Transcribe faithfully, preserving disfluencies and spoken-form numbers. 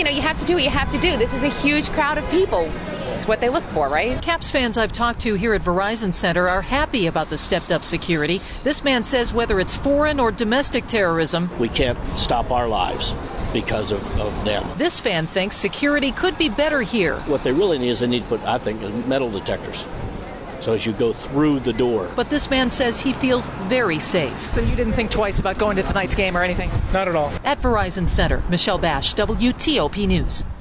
know, you have to do what you have to do. This is a huge crowd of people. It's what they look for, right? Caps fans I've talked to here at Verizon Center are happy about the stepped-up security. This man says whether it's foreign or domestic terrorism, we can't stop our lives because of, of them. This fan thinks security could be better here. What they really need is they need to put, I think, metal detectors. So as you go through the door. But this man says he feels very safe. So you didn't think twice about going to tonight's game or anything? Not at all. At Verizon Center, Michelle Bash, W T O P News.